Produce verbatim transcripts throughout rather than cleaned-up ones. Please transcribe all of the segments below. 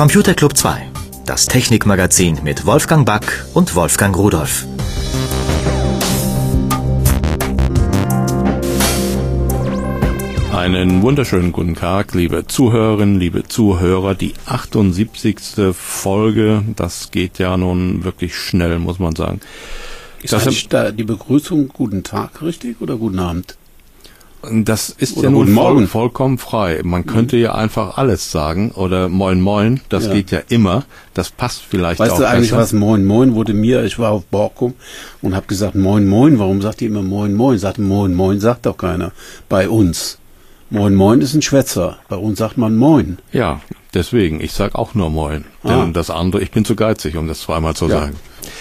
Computer Club zwei, das Technikmagazin mit Wolfgang Back und Wolfgang Rudolph. Einen wunderschönen guten Tag, liebe Zuhörerinnen, liebe Zuhörer. Die achtundsiebzigste Folge, das geht ja nun wirklich schnell, muss man sagen. Ist das eigentlich da die Begrüßung guten Tag richtig oder guten Abend? Das ist oder ja nun voll, Morgen. vollkommen frei. Man könnte ja einfach alles sagen oder Moin Moin, das Ja. geht ja immer. Das passt vielleicht weißt auch du eigentlich, besser. was Moin Moin wurde mir, ich war auf Borkum und habe gesagt Moin Moin, warum sagt ihr immer Moin Moin? Sagte Moin Moin, sagt doch keiner bei uns. Moin Moin ist ein Schwätzer, bei uns sagt man Moin. Ja, deswegen, ich sag auch nur Moin. Ah. Denn das andere, ich bin zu geizig, um das zweimal zu Ja. sagen.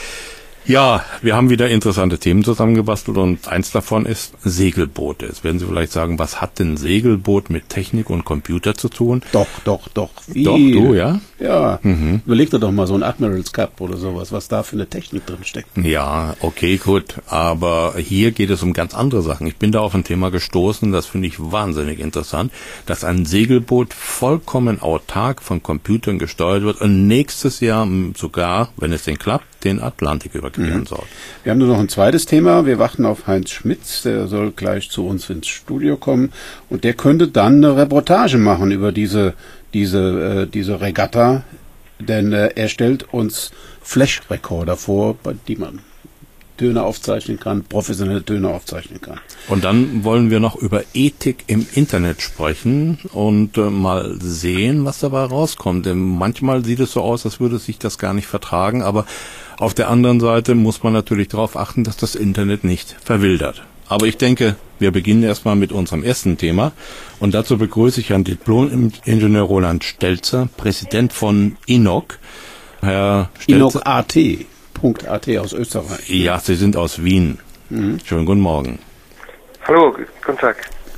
Ja, wir haben wieder interessante Themen zusammengebastelt und eins davon ist Segelboote. Jetzt werden Sie vielleicht sagen, was hat denn Segelboot mit Technik und Computer zu tun? Doch, doch, doch. Viel. Doch, du, ja? Ja, Mhm. überleg dir doch mal so ein Admiral's Cup oder sowas, was da für eine Technik drin steckt. Ja, okay, gut. Aber hier geht es um ganz andere Sachen. Ich bin da auf ein Thema gestoßen, das finde ich wahnsinnig interessant, dass ein Segelboot vollkommen autark von Computern gesteuert wird und nächstes Jahr sogar, wenn es denn klappt, den Atlantik überqueren Mhm. soll. Wir haben nur noch ein zweites Thema. Wir warten auf Heinz Schmitz, der soll gleich zu uns ins Studio kommen und der könnte dann eine Reportage machen über diese diese äh, diese Regatta, denn äh, er stellt uns Flash-Rekorder vor, bei die man Töne aufzeichnen kann, professionelle Töne aufzeichnen kann. Und dann wollen wir noch über Ethik im Internet sprechen und äh, mal sehen, was dabei rauskommt. Denn manchmal sieht es so aus, als würde sich das gar nicht vertragen, aber auf der anderen Seite muss man natürlich darauf achten, dass das Internet nicht verwildert. Aber ich denke, wir beginnen erstmal mit unserem ersten Thema und dazu begrüße ich Herrn Diplom-Ingenieur Roland Stelzer, Präsident von I N O C. Herr Stelzer. I N O C A T. Punkt A T aus Österreich. Ja, Sie sind aus Wien. Mhm. Schönen guten Morgen. Hallo, guten Tag.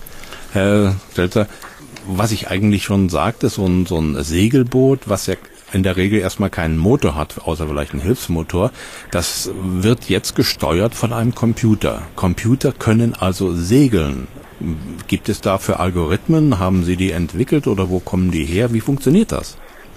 Herr Stelzer, was ich eigentlich schon sagte, so ein, so ein Segelboot, was ja in der Regel erstmal keinen Motor hat, außer vielleicht einen Hilfsmotor, das wird jetzt gesteuert von einem Computer. Computer können also segeln. Gibt es dafür Algorithmen? Haben Sie die entwickelt oder wo kommen die her? Wie funktioniert das?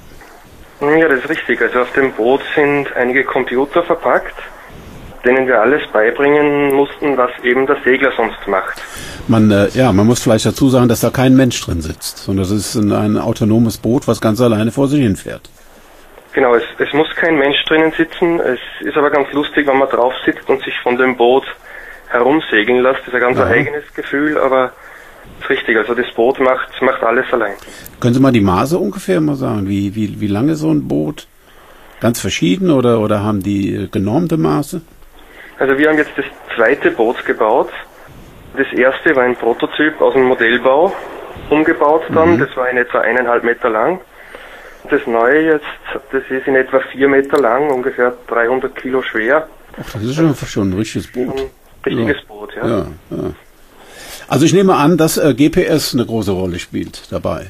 Ja, das ist richtig. Also auf dem Boot sind einige Computer verpackt, denen wir alles beibringen mussten, was eben der Segler sonst macht. Man, äh, ja, man muss vielleicht dazu sagen, dass da kein Mensch drin sitzt, sondern das ist ein, ein autonomes Boot, was ganz alleine vor sich hin fährt. Genau, es, es muss kein Mensch drinnen sitzen. Es ist aber ganz lustig, wenn man drauf sitzt und sich von dem Boot herumsegeln lässt. Das ist ein ganz Ja. eigenes Gefühl, aber ist richtig. Also das Boot macht, macht alles allein. Können Sie mal die Maße ungefähr mal sagen? Wie, wie, wie lange so ein Boot? Ganz verschieden oder, oder haben die äh, genormte Maße? Also wir haben jetzt das zweite Boot gebaut. Das erste war ein Prototyp aus dem Modellbau, umgebaut dann. Mhm. Das war in etwa eineinhalb Meter lang. Das neue jetzt, das ist in etwa vier Meter lang, ungefähr dreihundert Kilo schwer. Ach, das ist schon, schon ein richtiges Boot. Ein richtiges Ja. Boot, ja. Ja, ja. Also ich nehme an, dass äh, G P S eine große Rolle spielt dabei.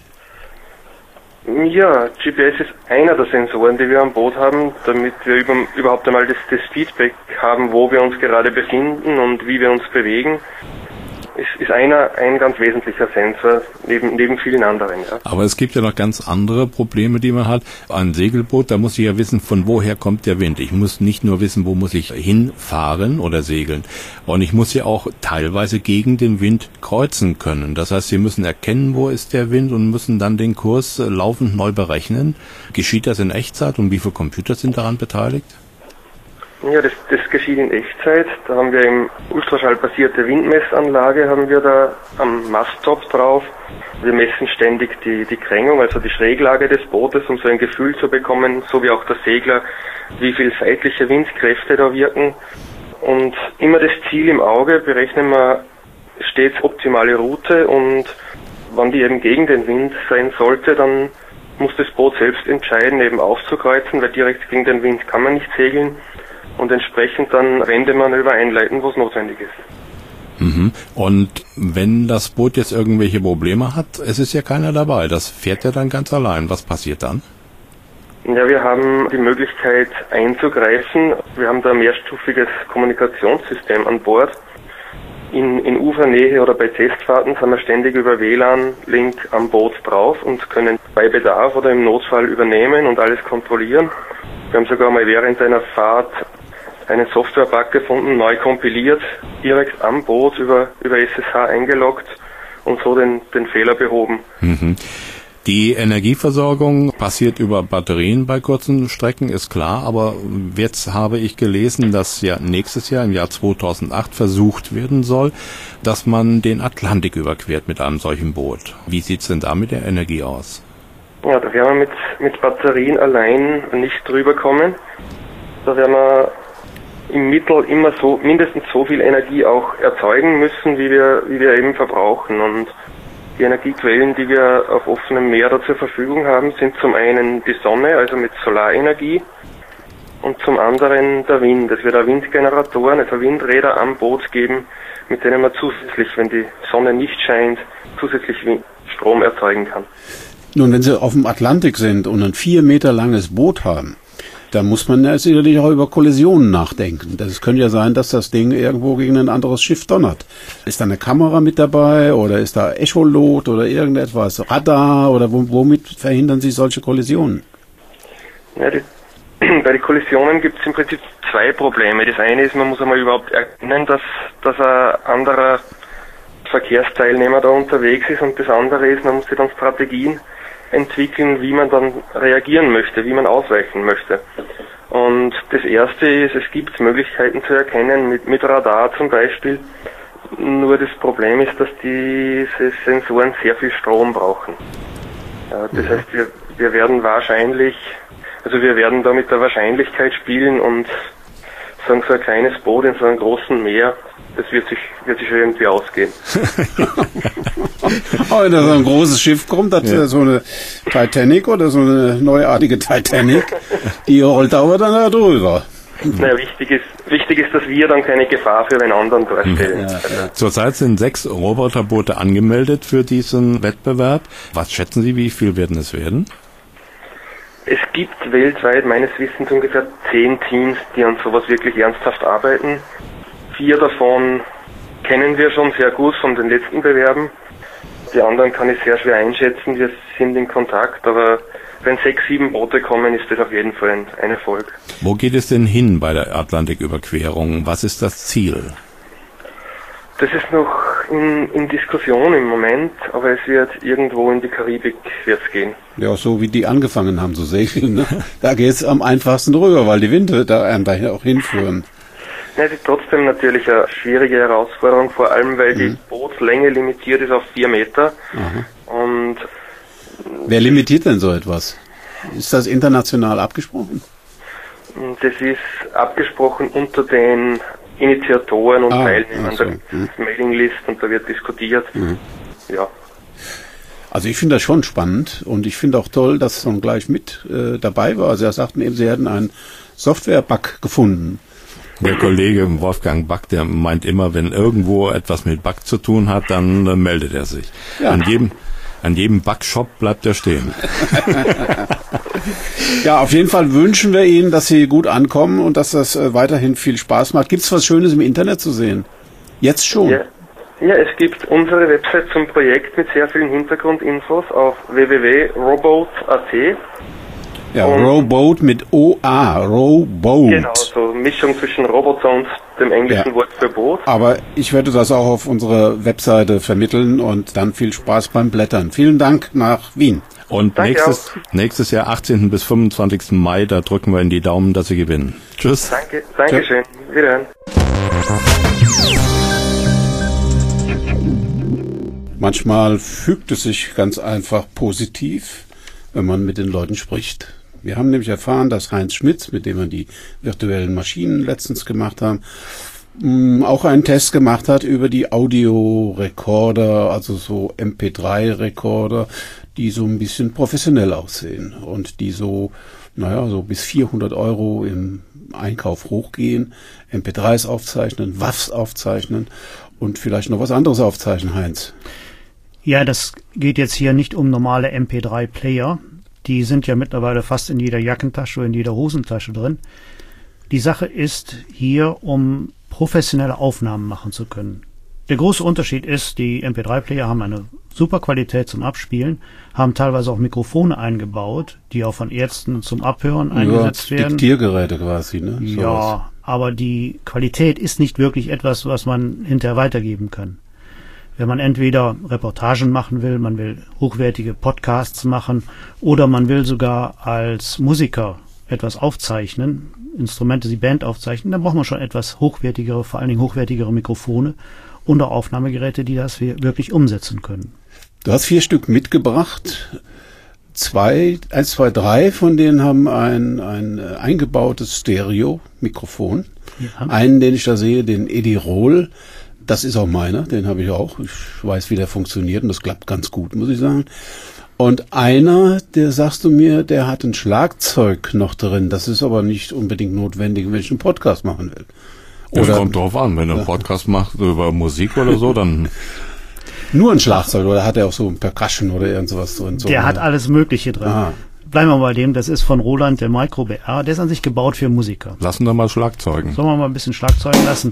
Ja, G P S ist einer der Sensoren, die wir am Boot haben, damit wir über, überhaupt einmal das, das Feedback haben, wo wir uns gerade befinden und wie wir uns bewegen. Ist, ist einer ein ganz wesentlicher Sensor neben, neben vielen anderen. Ja. Aber es gibt ja noch ganz andere Probleme, die man hat. Ein Segelboot, da muss ich ja wissen, von woher kommt der Wind. Ich muss nicht nur wissen, wo muss ich hinfahren oder segeln. Und ich muss ja auch teilweise gegen den Wind kreuzen können. Das heißt, Sie müssen erkennen, wo ist der Wind und müssen dann den Kurs laufend neu berechnen. Geschieht das in Echtzeit und wie viele Computer sind daran beteiligt? Ja, das, das geschieht in Echtzeit. Da haben wir im ultraschallbasierte Windmessanlage, haben wir da am Masttop drauf. Wir messen ständig die, die Krängung, also die Schräglage des Bootes, um so ein Gefühl zu bekommen, so wie auch der Segler, wie viel seitliche Windkräfte da wirken. Und immer das Ziel im Auge, berechnen wir stets optimale Route und wenn die eben gegen den Wind sein sollte, dann muss das Boot selbst entscheiden, eben aufzukreuzen, weil direkt gegen den Wind kann man nicht segeln. Und entsprechend dann Wendemanöver einleiten, wo es notwendig ist. Mhm. Und wenn das Boot jetzt irgendwelche Probleme hat, es ist ja keiner dabei, das fährt ja dann ganz allein. Was passiert dann? Ja, wir haben die Möglichkeit einzugreifen. Wir haben da ein mehrstufiges Kommunikationssystem an Bord. in, in Ufernähe oder bei Testfahrten sind wir ständig über W L A N-Link am Boot drauf und können bei Bedarf oder im Notfall übernehmen und alles kontrollieren. Wir haben sogar mal während einer Fahrt einen Software-Bug gefunden, neu kompiliert, direkt am Boot über, über S S H eingeloggt und so den, den Fehler behoben. Mhm. Die Energieversorgung passiert über Batterien bei kurzen Strecken, ist klar, aber jetzt habe ich gelesen, dass ja nächstes Jahr, im Jahr zweitausendacht, versucht werden soll, dass man den Atlantik überquert mit einem solchen Boot. Wie sieht's denn da mit der Energie aus? Ja, da werden wir mit, mit Batterien allein nicht drüber kommen. Da werden wir im Mittel immer so, mindestens so viel Energie auch erzeugen müssen, wie wir, wie wir eben verbrauchen. Und die Energiequellen, die wir auf offenem Meer da zur Verfügung haben, sind zum einen die Sonne, also mit Solarenergie, und zum anderen der Wind. Es wird auch Windgeneratoren, also Windräder am Boot geben, mit denen man zusätzlich, wenn die Sonne nicht scheint, zusätzlich Strom erzeugen kann. Nun, wenn Sie auf dem Atlantik sind und ein vier Meter langes Boot haben, dann muss man ja sicherlich auch über Kollisionen nachdenken. Es könnte ja sein, dass das Ding irgendwo gegen ein anderes Schiff donnert. Ist da eine Kamera mit dabei oder ist da Echolot oder irgendetwas, Radar oder womit verhindern Sie solche Kollisionen? Ja, die, bei den Kollisionen gibt es im Prinzip zwei Probleme. Das eine ist, man muss einmal überhaupt erkennen, dass, dass ein anderer Verkehrsteilnehmer da unterwegs ist, und das andere ist, man muss sich dann Strategien entwickeln, wie man dann reagieren möchte, wie man ausweichen möchte. Und das erste ist, es gibt Möglichkeiten zu erkennen, mit, mit Radar zum Beispiel. Nur das Problem ist, dass diese Sensoren sehr viel Strom brauchen. Ja, das heißt, wir, wir werden wahrscheinlich, also wir werden da mit der Wahrscheinlichkeit spielen und sagen, so ein kleines Boot in so einem großen Meer, das wird sich, wird sich irgendwie ausgehen. Aber wenn da so ein großes Schiff kommt, hat ja. so eine Titanic oder so eine neuartige Titanic, die rollt aber dann da drüber. Naja, wichtig ist, wichtig ist, dass wir dann keine Gefahr für den anderen darstellen. Ja, ja. Zurzeit sind sechs Roboterboote angemeldet für diesen Wettbewerb. Was schätzen Sie, wie viel werden es werden? Es gibt weltweit meines Wissens ungefähr zehn Teams, die an sowas wirklich ernsthaft arbeiten. Vier davon kennen wir schon sehr gut von den letzten Bewerben. Die anderen kann ich sehr schwer einschätzen. Wir sind in Kontakt, aber wenn sechs, sieben Boote kommen, ist das auf jeden Fall ein, ein Erfolg. Wo geht es denn hin bei der Atlantiküberquerung? Was ist das Ziel? Das ist noch in, in Diskussion im Moment, aber es wird irgendwo in die Karibik wird's gehen. Ja, so wie die angefangen haben zu segeln. Ne? Da geht's am einfachsten rüber, weil die Winde da einfach auch hinführen. Ja, es ist trotzdem natürlich eine schwierige Herausforderung, vor allem weil mhm. die Bootslänge limitiert ist auf vier Meter. Aha. Und wer limitiert denn so etwas? Ist das international abgesprochen? Das ist abgesprochen unter den Initiatoren und ah, Teilnehmern so. der mhm. Mailinglist, und da wird diskutiert. Mhm. Ja. Also ich finde das schon spannend, und ich finde auch toll, dass Son gleich mit äh, dabei war. Also er sagten eben, sie hätten einen Software-Bug gefunden. Der Kollege Wolfgang Back, der meint immer, wenn irgendwo etwas mit Bug zu tun hat, dann äh, meldet er sich. Ja. An jedem, an jedem Bug-Shop bleibt er stehen. Ja, auf jeden Fall wünschen wir Ihnen, dass Sie gut ankommen und dass das äh, weiterhin viel Spaß macht. Gibt es was Schönes im Internet zu sehen? Jetzt schon? Ja. Ja, es gibt unsere Website zum Projekt mit sehr vielen Hintergrundinfos auf w w w punkt rowboat punkt a t. Ja, Rowboat mit O A, Rowboat. Genau, so Mischung zwischen Roboter und dem englischen ja. Wort für Boot. Aber ich werde das auch auf unsere Webseite vermitteln, und dann viel Spaß beim Blättern. Vielen Dank nach Wien. Und nächstes, nächstes Jahr, achtzehnten bis fünfundzwanzigsten Mai, da drücken wir in die Daumen, dass Sie gewinnen. Tschüss. Danke, danke schön. Wiederhören. Manchmal fügt es sich ganz einfach positiv, wenn man mit den Leuten spricht. Wir haben nämlich erfahren, dass Heinz Schmitz, mit dem wir die virtuellen Maschinen letztens gemacht haben, auch einen Test gemacht hat über die Audiorekorder, also so M P drei Rekorder, die so ein bisschen professionell aussehen und die so, naja, so bis vierhundert Euro im Einkauf hochgehen, M P dreis aufzeichnen, W A Vs aufzeichnen und vielleicht noch was anderes aufzeichnen, Heinz. Ja, das geht jetzt hier nicht um normale M P drei Player. Die sind ja mittlerweile fast in jeder Jackentasche oder in jeder Hosentasche drin. Die Sache ist hier, um professionelle Aufnahmen machen zu können. Der große Unterschied ist, die M P drei Player haben eine super Qualität zum Abspielen, haben teilweise auch Mikrofone eingebaut, die auch von Ärzten zum Abhören eingesetzt ja, werden. Diktiergeräte quasi, ne? Ja, Sowas. aber die Qualität ist nicht wirklich etwas, was man hinterher weitergeben kann. Wenn man entweder Reportagen machen will, man will hochwertige Podcasts machen oder man will sogar als Musiker etwas aufzeichnen, Instrumente, die Band aufzeichnen, dann braucht man schon etwas hochwertigere, vor allen Dingen hochwertigere Mikrofone und auch Aufnahmegeräte, die das wirklich umsetzen können. Du hast vier Stück mitgebracht. Zwei, eins, zwei, drei von denen haben ein, ein eingebautes Stereo-Mikrofon. Ja. Einen, den ich da sehe, den Edirol. Das ist auch meiner, den habe ich auch. Ich weiß, wie der funktioniert und das klappt ganz gut, muss ich sagen. Und einer, der sagst du mir, der hat ein Schlagzeug noch drin. Das ist aber nicht unbedingt notwendig, wenn ich einen Podcast machen will. Oder das kommt drauf an, wenn du einen Podcast machst über Musik oder so, dann... Nur ein Schlagzeug oder hat er auch so ein Percussion oder irgend sowas drin? So der eine? Hat alles Mögliche drin. Ah. Bleiben wir mal bei dem, das ist von Roland, der Micro B R. Der ist an sich gebaut für Musiker. Lassen wir mal Schlagzeugen. Sollen wir mal ein bisschen Schlagzeugen lassen?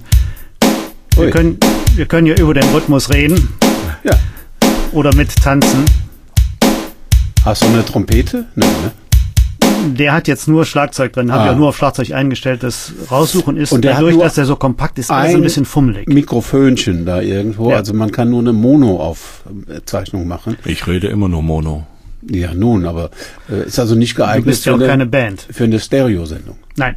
Wir können, wir können ja über den Rhythmus reden. Ja. Oder mit tanzen. Hast du eine Trompete? Nein, ne? Der hat jetzt nur Schlagzeug drin, habe ah. ja nur auf Schlagzeug eingestellt. Das Raussuchen ist, und der dadurch, hat dass der so kompakt ist, alles ein bisschen fummelig. Mikrofönchen da irgendwo, ja. Also man kann nur eine Mono-Aufzeichnung machen. Ich rede immer nur Mono. Ja, nun, aber äh, ist also nicht geeignet du bist ja für, auch eine, keine Band. für eine Stereosendung. Nein.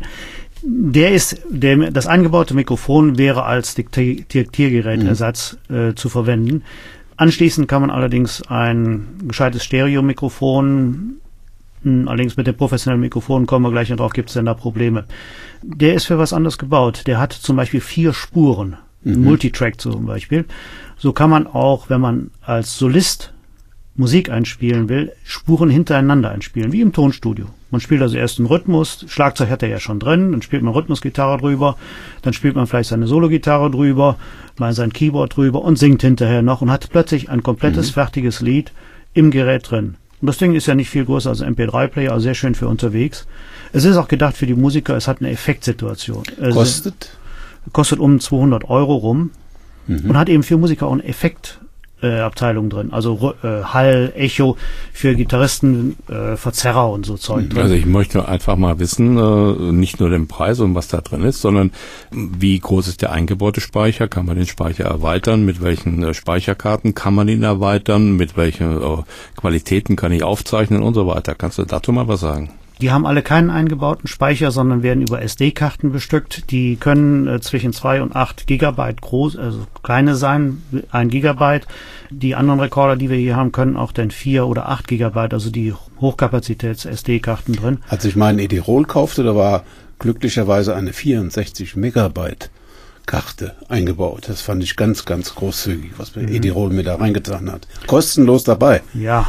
Der ist, der, das eingebaute Mikrofon wäre als Diktiergerätersatz mhm. äh, zu verwenden. Anschließend kann man allerdings ein gescheites Stereo-Mikrofon, mh, allerdings mit dem professionellen Mikrofon kommen wir gleich noch drauf, gibt es denn da Probleme. Der ist für was anderes gebaut. Der hat zum Beispiel vier Spuren, mhm. Multitrack zum Beispiel. So kann man auch, wenn man als Solist Musik einspielen will, Spuren hintereinander einspielen, wie im Tonstudio. Man spielt also erst einen Rhythmus, Schlagzeug hat er ja schon drin, dann spielt man Rhythmusgitarre drüber, dann spielt man vielleicht seine Solo-Gitarre drüber, mal sein Keyboard drüber und singt hinterher noch und hat plötzlich ein komplettes, mhm. fertiges Lied im Gerät drin. Und das Ding ist ja nicht viel größer als ein M P drei Player, also sehr schön für unterwegs. Es ist auch gedacht für die Musiker, es hat eine Effektsituation. Kostet? Es kostet um zweihundert Euro rum mhm. und hat eben für Musiker auch einen Effekt Äh, Abteilung drin, also äh, Hall, Echo für Gitarristen, äh, Verzerrer und so Zeug drin. Also ich möchte einfach mal wissen, äh, nicht nur den Preis und was da drin ist, sondern wie groß ist der eingebaute Speicher, kann man den Speicher erweitern, mit welchen äh, Speicherkarten kann man ihn erweitern, mit welchen äh, Qualitäten kann ich aufzeichnen und so weiter. Kannst du dazu mal was sagen? Die haben alle keinen eingebauten Speicher, sondern werden über S D-Karten bestückt. Die können äh, zwischen zwei und acht Gigabyte groß, also kleine sein, ein Gigabyte. Die anderen Rekorder, die wir hier haben, können auch dann vier oder acht Gigabyte, also die Hochkapazitäts-S D-Karten drin. Als ich meinen Edirol kaufte, da war glücklicherweise eine vierundsechzig Megabyte Karte eingebaut. Das fand ich ganz, ganz großzügig, was mir mhm. Edirol mir da reingetan hat. Kostenlos dabei. Ja,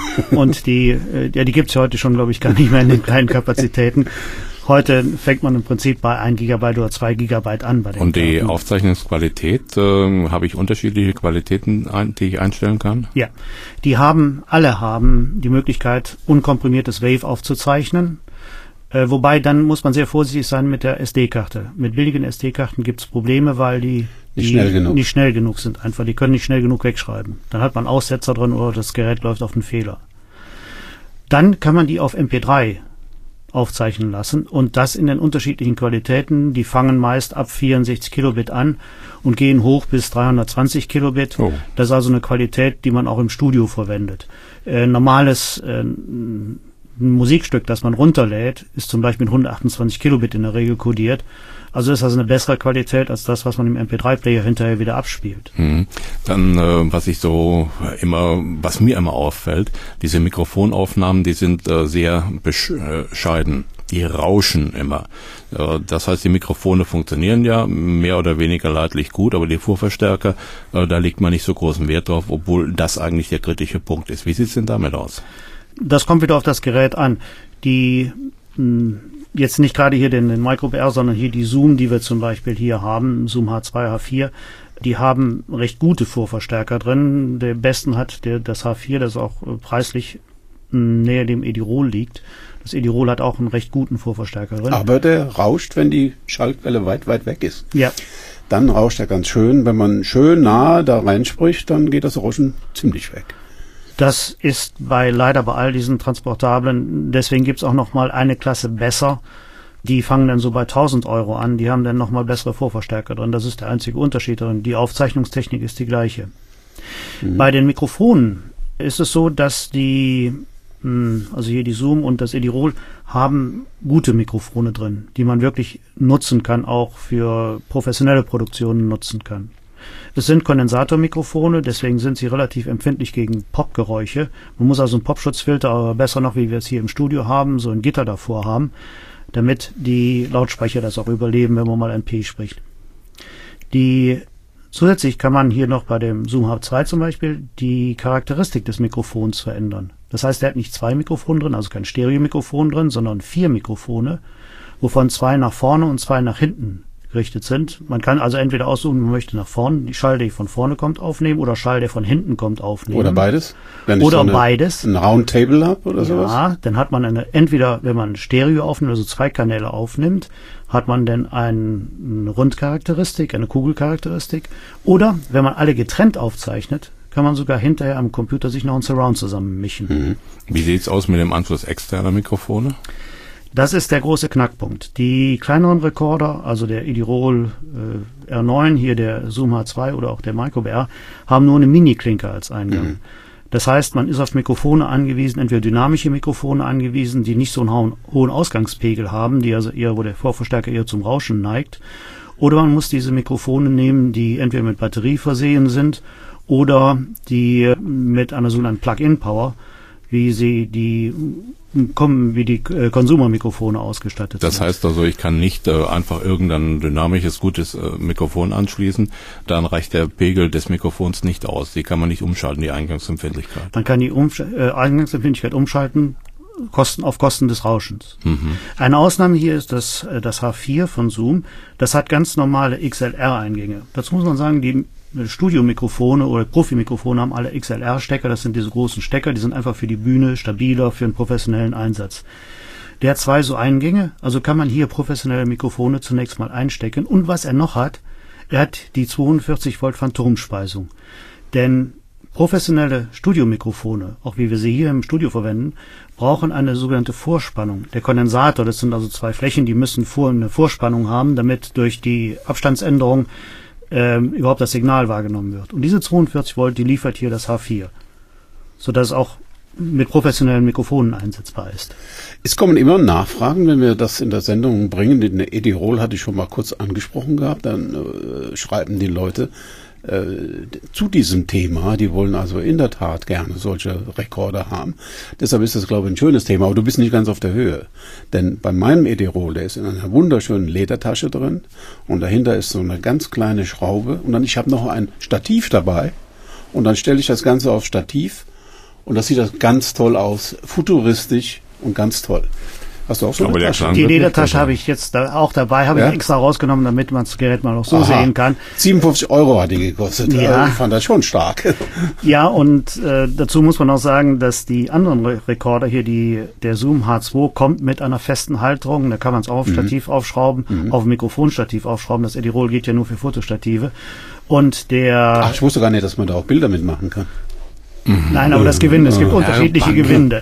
und die, äh, ja, die gibt's ja heute schon, glaube ich, gar nicht mehr in den kleinen Kapazitäten. Heute fängt man im Prinzip bei ein Gigabyte oder zwei Gigabyte an. Bei den und die Karten. Aufzeichnungsqualität, äh, habe ich unterschiedliche Qualitäten, ein, die ich einstellen kann? Ja, die haben, alle haben die Möglichkeit, unkomprimiertes Wave aufzuzeichnen. Äh, wobei, dann muss man sehr vorsichtig sein mit der S D-Karte. Mit billigen S D-Karten gibt's Probleme, weil die, nicht, die schnell genug. nicht schnell genug sind. Einfach, die können nicht schnell genug wegschreiben. Dann hat man Aussetzer drin oder das Gerät läuft auf einen Fehler. Dann kann man die auf M P drei aufzeichnen lassen und das in den unterschiedlichen Qualitäten. Die fangen meist ab vierundsechzig Kilobit an und gehen hoch bis dreihundertzwanzig Kilobit. Oh. Das ist also eine Qualität, die man auch im Studio verwendet. Äh, normales äh, ein Musikstück, das man runterlädt, ist zum Beispiel mit hundertachtundzwanzig Kilobit in der Regel kodiert. Also ist das eine bessere Qualität als das, was man im M P drei Player hinterher wieder abspielt. Mhm. Dann, äh, was ich so immer, was mir immer auffällt, diese Mikrofonaufnahmen, die sind äh, sehr bescheiden. Die rauschen immer. Äh, das heißt, die Mikrofone funktionieren ja mehr oder weniger leidlich gut, aber die Vorverstärker, äh, da legt man nicht so großen Wert drauf, obwohl das eigentlich der kritische Punkt ist. Wie sieht's denn damit aus? Das kommt wieder auf das Gerät an. Die mh, jetzt nicht gerade hier den, den Micro B R, sondern hier die Zoom, die wir zum Beispiel hier haben, Zoom H zwei, H vier, die haben recht gute Vorverstärker drin. Der besten hat der das H vier, das ist auch äh, preislich näher dem Edirol liegt. Das Edirol hat auch einen recht guten Vorverstärker drin. Aber der rauscht, wenn die Schallquelle weit, weit weg ist. Ja. Dann rauscht er ganz schön. Wenn man schön nah da reinspricht, dann geht das Rauschen ziemlich weg. Das ist bei leider bei all diesen Transportablen, deswegen gibt's auch noch mal eine Klasse besser. Die fangen dann so bei tausend Euro an, die haben dann noch mal bessere Vorverstärker drin. Das ist der einzige Unterschied drin. Die Aufzeichnungstechnik ist die gleiche. Mhm. Bei den Mikrofonen ist es so, dass die, also hier die Zoom und das Edirol haben gute Mikrofone drin, die man wirklich nutzen kann, auch für professionelle Produktionen nutzen kann. Es sind Kondensatormikrofone, deswegen sind sie relativ empfindlich gegen Popgeräusche. Man muss also einen Popschutzfilter, aber besser noch, wie wir es hier im Studio haben, so ein Gitter davor haben, damit die Lautsprecher das auch überleben, wenn man mal ein P spricht. Die zusätzlich kann man hier noch bei dem Zoom H zwei zum Beispiel die Charakteristik des Mikrofons verändern. Das heißt, er hat nicht zwei Mikrofone drin, also kein Stereomikrofon drin, sondern vier Mikrofone, wovon zwei nach vorne und zwei nach hinten gerichtet sind. Man kann also entweder aussuchen, man möchte nach vorne, die Schall, der von vorne kommt, aufnehmen oder Schall, der von hinten kommt, aufnehmen. Oder beides? Wenn ich oder so eine, beides. Ein Roundtable habe oder ja, sowas? Ja, dann hat man eine, entweder, wenn man Stereo aufnimmt, also zwei Kanäle aufnimmt, hat man dann ein, eine Rundcharakteristik, eine Kugelcharakteristik. Oder, wenn man alle getrennt aufzeichnet, kann man sogar hinterher am Computer sich noch ein Surround zusammenmischen. Mhm. Wie sieht's aus mit dem Anschluss externer Mikrofone? Das ist der große Knackpunkt. Die kleineren Rekorder, also der Edirol äh, R neun, hier der Zoom H zwei oder auch der Micro B R, haben nur eine Mini-Klinke als Eingang. Mhm. Das heißt, man ist auf Mikrofone angewiesen, entweder dynamische Mikrofone angewiesen, die nicht so einen hohen, hohen Ausgangspegel haben, die also eher, wo der Vorverstärker eher zum Rauschen neigt. Oder man muss diese Mikrofone nehmen, die entweder mit Batterie versehen sind oder die mit einer sogenannten Plug-in-Power, wie sie die kommen, wie die äh, Konsumermikrofone ausgestattet das sind. Das heißt also, ich kann nicht äh, einfach irgendein dynamisches, gutes äh, Mikrofon anschließen, dann reicht der Pegel des Mikrofons nicht aus. Die kann man nicht umschalten, die Eingangsempfindlichkeit. Man kann die Umsch- äh, Eingangsempfindlichkeit umschalten, Kosten auf Kosten des Rauschens. Mhm. Eine Ausnahme hier ist das, äh, das H vier von Zoom. Das hat ganz normale X L R-Eingänge. Dazu muss man sagen, die Studiomikrofone oder Profimikrofone haben alle X L R-Stecker, das sind diese großen Stecker, die sind einfach für die Bühne stabiler, für einen professionellen Einsatz. Der hat zwei so Eingänge, also kann man hier professionelle Mikrofone zunächst mal einstecken. Und was er noch hat, er hat die zweiundvierzig Volt Phantomspeisung. Denn professionelle Studiomikrofone, auch wie wir sie hier im Studio verwenden, brauchen eine sogenannte Vorspannung. Der Kondensator, das sind also zwei Flächen, die müssen vor, eine Vorspannung haben, damit durch die Abstandsänderung Ähm, überhaupt das Signal wahrgenommen wird. Und diese zweiundvierzig Volt, die liefert hier das H vier, sodass es auch mit professionellen Mikrofonen einsetzbar ist. Es kommen immer Nachfragen, wenn wir das in der Sendung bringen. Den Edirol hatte ich schon mal kurz angesprochen gehabt. Dann äh, schreiben die Leute äh, zu diesem Thema. Die wollen also in der Tat gerne solche Rekorder haben. Deshalb ist das, glaube ich, ein schönes Thema. Aber du bist nicht ganz auf der Höhe. Denn bei meinem Edirol, der ist in einer wunderschönen Ledertasche drin. Und dahinter ist so eine ganz kleine Schraube. Und dann, ich habe noch ein Stativ dabei. Und dann stelle ich das Ganze auf Stativ. Und das sieht das ganz toll aus. Futuristisch und ganz toll. Hast du auch so eine Tasche? Die Ledertasche habe ich jetzt da auch dabei, habe ja? ich extra rausgenommen, damit man das Gerät mal noch so Aha. sehen kann. siebenundfünfzig Euro hat die gekostet. Ja. Ich fand das schon stark. Ja, und äh, dazu muss man auch sagen, dass die anderen Re- Rekorder hier, die der Zoom H zwei, kommt mit einer festen Halterung. Da kann man es auch auf mhm. Stativ aufschrauben, mhm. auf Mikrofonstativ aufschrauben. Das Edirol geht ja nur für Fotostative. Und der... Ach, ich wusste gar nicht, dass man da auch Bilder mitmachen kann. Nein, aber das Gewinde, es gibt ja, unterschiedliche danke. Gewinde.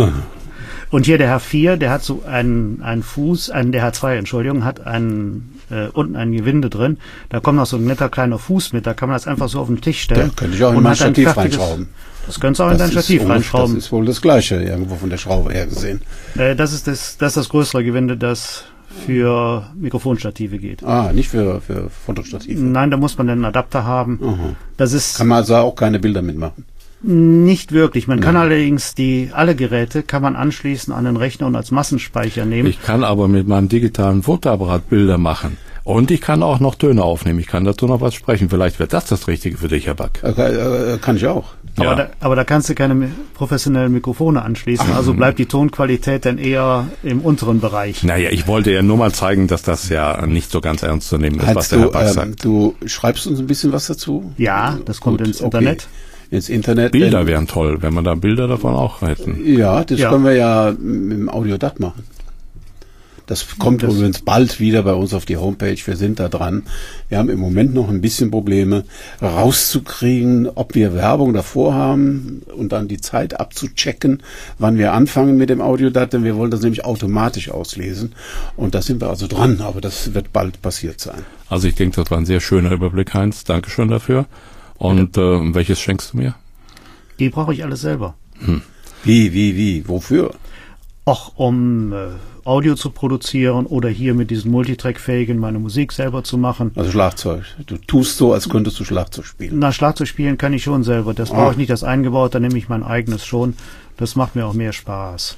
Und hier der H vier, der hat so einen, einen Fuß, einen, der H zwei, Entschuldigung, hat einen, äh, unten ein Gewinde drin. Da kommt noch so ein netter kleiner Fuß mit, da kann man das einfach so auf den Tisch stellen. Da könnte ich auch in mein Stativ reinschrauben. Das könntest du auch in dein Stativ reinschrauben. Das ist wohl das Gleiche, irgendwo von der Schraube her gesehen. Äh, das ist das, das ist das größere Gewinde, das für Mikrofonstative geht. Ah, nicht für, für Fotostative? Nein, da muss man einen Adapter haben. Aha. Das ist. Kann man also auch keine Bilder mitmachen? Nicht wirklich. Man kann Nein. allerdings die, alle Geräte kann man anschließen an den Rechner und als Massenspeicher nehmen. Ich kann aber mit meinem digitalen Fotoapparat Bilder machen. Und ich kann auch noch Töne aufnehmen. Ich kann dazu noch was sprechen. Vielleicht wird das das Richtige für dich, Herr Back. Äh, äh, kann ich auch. Aber, Ja. da, aber da kannst du keine professionellen Mikrofone anschließen. Also bleibt die Tonqualität dann eher im unteren Bereich. Naja, ich wollte ja nur mal zeigen, dass das ja nicht so ganz ernst zu nehmen ist, Heinz, was der du, Herr Back ähm, sagt. du schreibst uns ein bisschen was dazu? Ja, das kommt Gut, ins okay. Internet. ins Internet. Bilder wenn, wären toll, wenn man da Bilder davon auch hätten. Ja, das ja. können wir ja mit dem Audiodat machen. Das kommt das übrigens bald wieder bei uns auf die Homepage. Wir sind da dran. Wir haben im Moment noch ein bisschen Probleme, rauszukriegen, ob wir Werbung davor haben und dann die Zeit abzuchecken, wann wir anfangen mit dem Audiodat, denn wir wollen das nämlich automatisch auslesen. Und da sind wir also dran, aber das wird bald passiert sein. Also ich denke, das war ein sehr schöner Überblick, Heinz. Dankeschön dafür. Und äh, welches schenkst du mir? Die brauche ich alles selber. Hm. Wie, wie, wie? Wofür? Auch um äh, Audio zu produzieren oder hier mit diesen Multitrack-fähigen meine Musik selber zu machen. Also Schlagzeug. Du tust so, als könntest du Schlagzeug spielen. Na, Schlagzeug spielen kann ich schon selber. Das Ah. brauche ich nicht das eingebaut, dann nehme ich mein eigenes schon. Das macht mir auch mehr Spaß.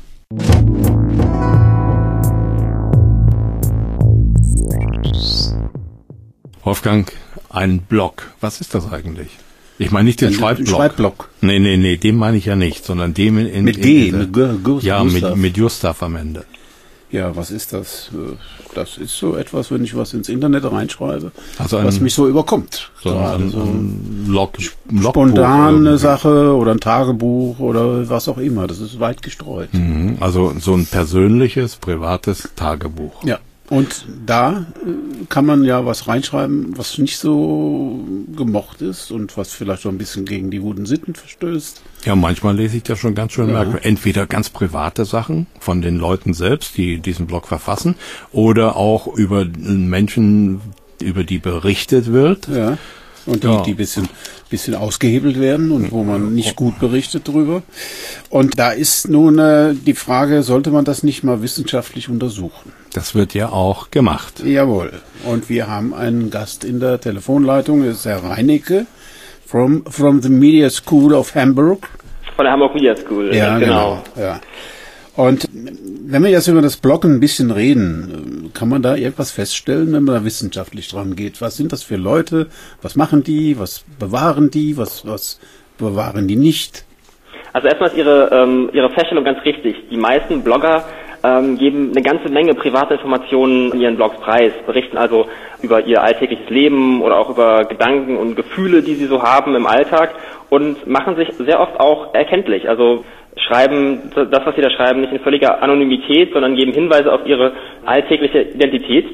Wolfgang, ein Blog. Was ist das eigentlich? Ich meine nicht den Ein Schreibblock. Schreibblock. Nee, nee, nee, den meine ich ja nicht, sondern dem in, in Mit in G, dieser- mit G, Gu- Ja, mit, Gustav. mit Gustav am Ende. Ja, was ist das? Das ist so etwas, wenn ich was ins Internet reinschreibe, Also ein- was mich so überkommt. So Gerade ein, so ein Log, Logbuch spontane irgendwie. Sache oder ein Tagebuch oder was auch immer. Das ist weit gestreut. Mhm. Also so ein persönliches, privates Tagebuch. Ja. Und da äh, kann man ja was reinschreiben, was nicht so gemocht ist und was vielleicht so ein bisschen gegen die guten Sitten verstößt. Ja, manchmal lese ich das schon ganz schön Ja. merkwürdig. Entweder ganz private Sachen von den Leuten selbst, die diesen Blog verfassen, oder auch über Menschen, über die berichtet wird. Ja. Und die, Ja. die bisschen, bisschen ausgehebelt werden und wo man nicht gut berichtet drüber. Und da ist nun äh, die Frage, sollte man das nicht mal wissenschaftlich untersuchen? Das wird ja auch gemacht. Jawohl. Und wir haben einen Gast in der Telefonleitung, das ist Herr Reinecke from, from the Media School of Hamburg. Von der Hamburg Media School, Ja, genau. genau. Ja. Und wenn wir jetzt über das Bloggen ein bisschen reden, kann man da irgendwas feststellen, wenn man da wissenschaftlich dran geht? Was sind das für Leute? Was machen die? Was bewahren die? Was, was bewahren die nicht? Also erstmal ist Ihre, ähm, Ihre Feststellung ganz richtig. Die meisten Blogger ähm, geben eine ganze Menge private Informationen in ihren Blogs preis, berichten also über ihr alltägliches Leben oder auch über Gedanken und Gefühle, die sie so haben im Alltag und machen sich sehr oft auch erkenntlich. Also schreiben das, was sie da schreiben, nicht in völliger Anonymität, sondern geben Hinweise auf ihre alltägliche Identität.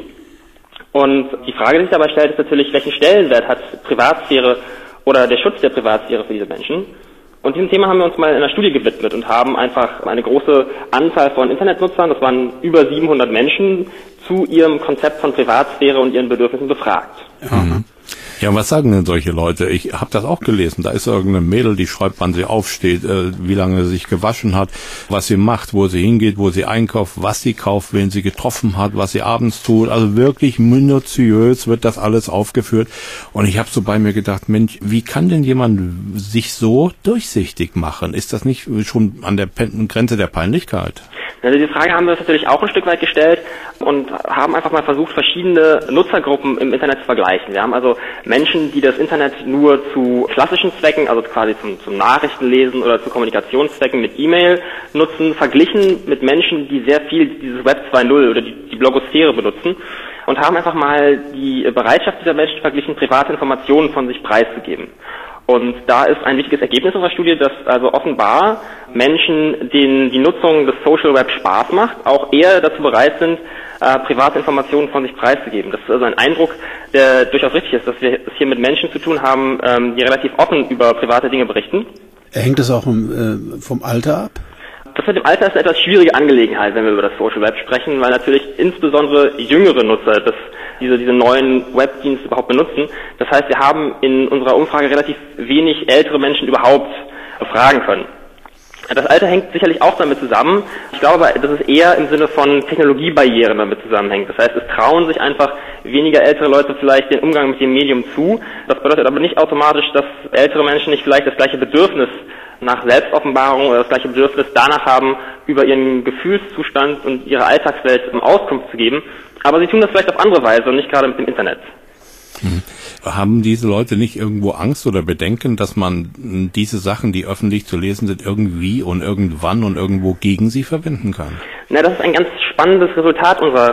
Und die Frage, die sich dabei stellt, ist natürlich, welchen Stellenwert hat Privatsphäre oder der Schutz der Privatsphäre für diese Menschen? Und diesem Thema haben wir uns mal in einer Studie gewidmet und haben einfach eine große Anzahl von Internetnutzern, das waren über siebenhundert Menschen, zu ihrem Konzept von Privatsphäre und ihren Bedürfnissen befragt. Mhm. Ja, und was sagen denn solche Leute? Ich habe das auch gelesen. Da ist irgendeine Mädel, die schreibt, wann sie aufsteht, äh, wie lange sie sich gewaschen hat, was sie macht, wo sie hingeht, wo sie einkauft, was sie kauft, wen sie getroffen hat, was sie abends tut. Also wirklich minutiös wird das alles aufgeführt. Und ich habe so bei mir gedacht, Mensch, wie kann denn jemand sich so durchsichtig machen? Ist das nicht schon an der Pen- Grenze der Peinlichkeit? Also diese Frage haben wir uns natürlich auch ein Stück weit gestellt und haben einfach mal versucht, verschiedene Nutzergruppen im Internet zu vergleichen. Wir haben also Menschen, die das Internet nur zu klassischen Zwecken, also quasi zum, zum Nachrichtenlesen oder zu Kommunikationszwecken mit E-Mail nutzen, verglichen mit Menschen, die sehr viel dieses Web zwei Punkt null oder die, die Blogosphäre benutzen und haben einfach mal die Bereitschaft dieser Menschen verglichen, private Informationen von sich preiszugeben. Und da ist ein wichtiges Ergebnis unserer Studie, dass also offenbar Menschen, denen die Nutzung des Social Web Spaß macht, auch eher dazu bereit sind, äh, private Informationen von sich preiszugeben. Das ist also ein Eindruck, der durchaus richtig ist, dass wir es hier mit Menschen zu tun haben, ähm, die relativ offen über private Dinge berichten. Hängt das auch um, äh, vom Alter ab? Das mit dem Alter ist eine etwas schwierige Angelegenheit, wenn wir über das Social Web sprechen, weil natürlich insbesondere jüngere Nutzer das, diese, diese neuen Webdienste überhaupt benutzen. Das heißt, wir haben in unserer Umfrage relativ wenig ältere Menschen überhaupt befragen können. Das Alter hängt sicherlich auch damit zusammen. Ich glaube aber, dass es eher im Sinne von Technologiebarrieren damit zusammenhängt. Das heißt, es trauen sich einfach weniger ältere Leute vielleicht den Umgang mit dem Medium zu. Das bedeutet aber nicht automatisch, dass ältere Menschen nicht vielleicht das gleiche Bedürfnis nach Selbstoffenbarung oder das gleiche Bedürfnis danach haben, über ihren Gefühlszustand und ihre Alltagswelt Auskunft zu geben. Aber sie tun das vielleicht auf andere Weise und nicht gerade mit dem Internet. Hm. Haben diese Leute nicht irgendwo Angst oder Bedenken, dass man diese Sachen, die öffentlich zu lesen sind, irgendwie und irgendwann und irgendwo gegen sie verwenden kann? Na, das ist ein ganz spannendes Resultat unserer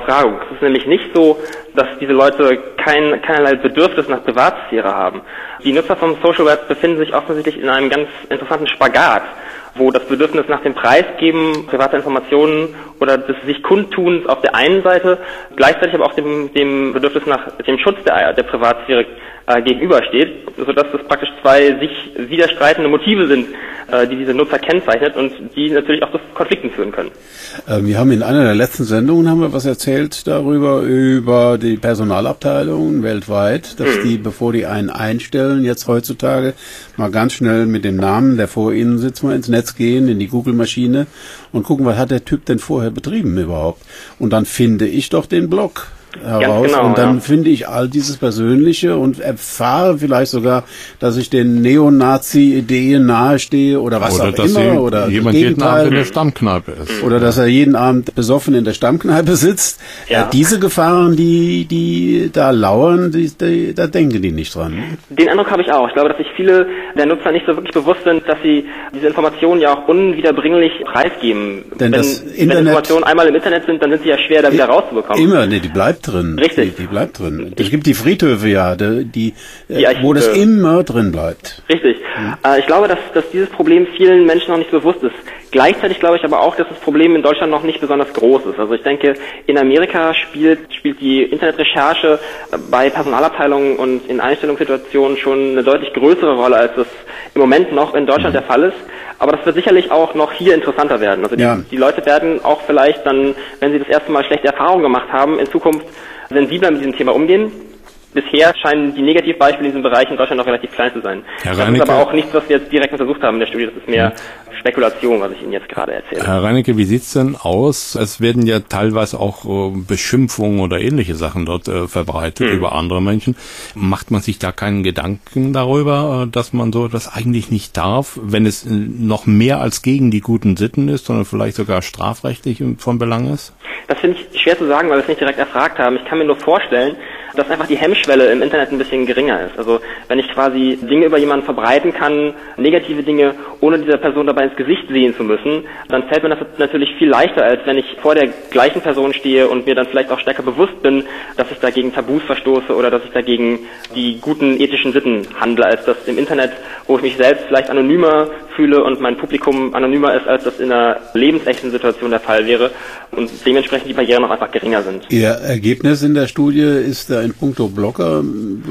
Überfragung. Es ist nämlich nicht so, dass diese Leute kein, keinerlei Bedürfnis nach Privatsphäre haben. Die Nutzer vom Social Web befinden sich offensichtlich in einem ganz interessanten Spagat, wo das Bedürfnis nach dem Preisgeben privater Informationen oder des sich Kundtuns auf der einen Seite, gleichzeitig aber auch dem, dem Bedürfnis nach dem Schutz der, der Privatsphäre äh, gegenübersteht, sodass das praktisch zwei sich widerstreitende Motive sind, äh, die diese Nutzer kennzeichnet und die natürlich auch zu Konflikten führen können. Äh, wir haben in einer der letzten Sendungen haben wir was erzählt darüber, über die Personalabteilungen weltweit, dass mhm. die, bevor die einen einstellen, jetzt heutzutage mal ganz schnell mit dem Namen, der vor ihnen sitzt, mal ins Netz gehen, in die Google-Maschine und gucken, was hat der Typ denn vorher betrieben überhaupt. Und dann finde ich doch den Blog heraus genau, und dann ja. finde ich all dieses Persönliche und erfahre vielleicht sogar, dass ich den Neonazi-Ideen nahestehe oder was oder auch dass immer. Oder jemand jeden Abend in der Stammkneipe ist. Oder dass er jeden Abend besoffen in der Stammkneipe sitzt. Ja. Äh, diese Gefahren, die die da lauern, die, die, da denken die nicht dran. Den Eindruck habe ich auch. Ich glaube, dass sich viele der Nutzer nicht so wirklich bewusst sind, dass sie diese Informationen ja auch unwiederbringlich preisgeben. Denn wenn, das wenn Internet Informationen einmal im Internet sind, dann sind sie ja schwer, da wieder rauszubekommen. Immer, ne, die bleibt drin. Richtig. Die, die bleibt drin. Es gibt die Friedhöfe ja, die, die, die äh, wo das immer drin bleibt. Richtig. Mhm. Äh, ich glaube, dass, dass dieses Problem vielen Menschen noch nicht so bewusst ist. Gleichzeitig glaube ich aber auch, dass das Problem in Deutschland noch nicht besonders groß ist. Also ich denke, in Amerika spielt, spielt die Internetrecherche bei Personalabteilungen und in Einstellungssituationen schon eine deutlich größere Rolle, als das im Moment noch in Deutschland mhm. der Fall ist. Aber das wird sicherlich auch noch hier interessanter werden. Also die, ja. die Leute werden auch vielleicht dann, wenn sie das erste Mal schlechte Erfahrungen gemacht haben, in Zukunft sensibler mit diesem Thema umgehen. Bisher scheinen die Negativbeispiele in diesem Bereich in Deutschland noch relativ klein zu sein. Herr das Reinecke, ist aber auch nichts, was wir jetzt direkt untersucht haben in der Studie. Das ist mehr Spekulation, was ich Ihnen jetzt gerade erzähle. Herr Reinecke, wie sieht's denn aus? Es werden ja teilweise auch äh, Beschimpfungen oder ähnliche Sachen dort äh, verbreitet hm. über andere Menschen. Macht man sich da keinen Gedanken darüber, äh, dass man so etwas eigentlich nicht darf, wenn es äh, noch mehr als gegen die guten Sitten ist, sondern vielleicht sogar strafrechtlich von Belang ist? Das finde ich schwer zu sagen, weil wir es nicht direkt erfragt haben. Ich kann mir nur vorstellen, dass einfach die Hemmschwelle im Internet ein bisschen geringer ist. Also wenn ich quasi Dinge über jemanden verbreiten kann, negative Dinge, ohne dieser Person dabei ins Gesicht sehen zu müssen, dann fällt mir das natürlich viel leichter, als wenn ich vor der gleichen Person stehe und mir dann vielleicht auch stärker bewusst bin, dass ich dagegen Tabus verstoße oder dass ich dagegen die guten ethischen Sitten handle, als das im Internet, wo ich mich selbst vielleicht anonymer fühle und mein Publikum anonymer ist, als das in einer lebensechten Situation der Fall wäre und dementsprechend die Barrieren auch einfach geringer sind. Ihr Ergebnis in der Studie ist da in puncto Blogger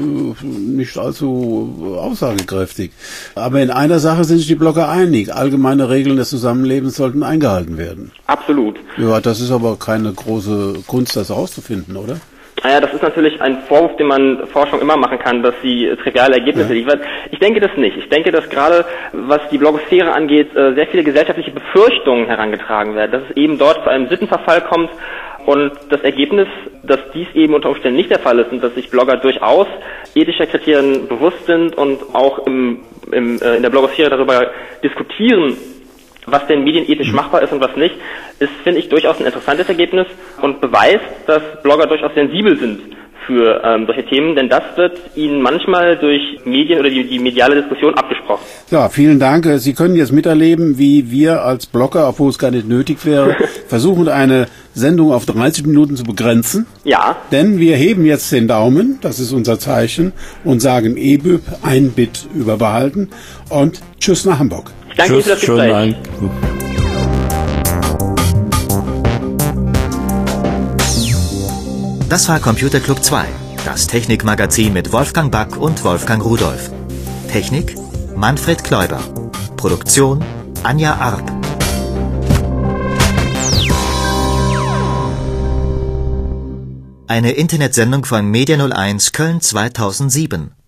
nicht allzu aussagekräftig. Aber in einer Sache sind sich die Blogger einig. Allgemeine Regeln des Zusammenlebens sollten eingehalten werden. Absolut. Ja, das ist aber keine große Kunst, das herauszufinden, oder? Naja, das ist natürlich ein Vorwurf, den man Forschung immer machen kann, dass sie triviale Ergebnisse ja. liefert. Ich denke das nicht. Ich denke, dass gerade, was die Blogosphäre angeht, sehr viele gesellschaftliche Befürchtungen herangetragen werden, dass es eben dort zu einem Sittenverfall kommt. Und das Ergebnis, dass dies eben unter Umständen nicht der Fall ist und dass sich Blogger durchaus ethischer Kriterien bewusst sind und auch im, im, äh, in der Blogosphäre darüber diskutieren, was denn medienethisch machbar ist und was nicht, ist, finde ich, durchaus ein interessantes Ergebnis und beweist, dass Blogger durchaus sensibel sind für ähm, solche Themen, denn das wird ihnen manchmal durch Medien oder die, die mediale Diskussion abgesprochen. Ja, vielen Dank. Sie können jetzt miterleben, wie wir als Blogger, obwohl es gar nicht nötig wäre, versuchen, eine Sendung auf dreißig Minuten zu begrenzen. Ja. Denn wir heben jetzt den Daumen, das ist unser Zeichen, und sagen E B Ü P ein Bit überbehalten und tschüss nach Hamburg. Ich danke Ihnen für das Gespräch. Dank. Das war Computer Club zwei, das Technikmagazin mit Wolfgang Back und Wolfgang Rudolph. Technik Manfred Kläuber. Produktion Anja Arp. Eine Internetsendung von Media null eins Köln zweitausendsieben.